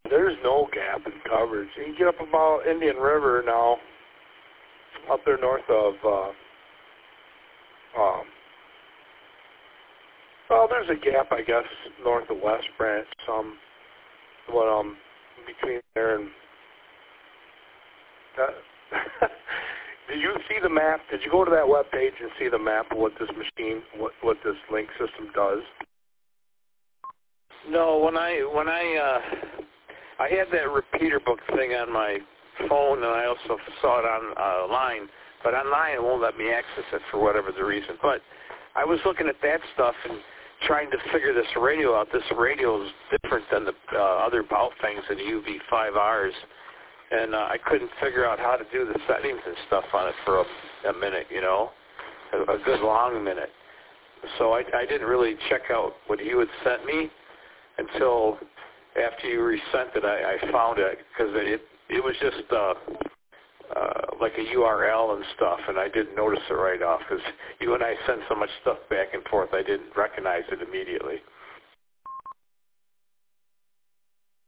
There's no gap in coverage. You can get up about Indian River now, up there north of, well, there's a gap, I guess, north of West Branch, between there and, did you see the map? Did you go to that web page and see the map of what this machine, what this link system does? No, when I had that repeater book thing on my phone, and I also saw it online, but online it won't let me access it for whatever the reason. But I was looking at that stuff and trying to figure this radio out. This radio is different than the other bout things in the UV5Rs, and I couldn't figure out how to do the settings and stuff on it for a minute, you know, a good long minute. So I didn't really check out what you had sent me until after you resent it. I found it because it was just like a URL and stuff, and I didn't notice it right off because you and I sent so much stuff back and forth I didn't recognize it immediately.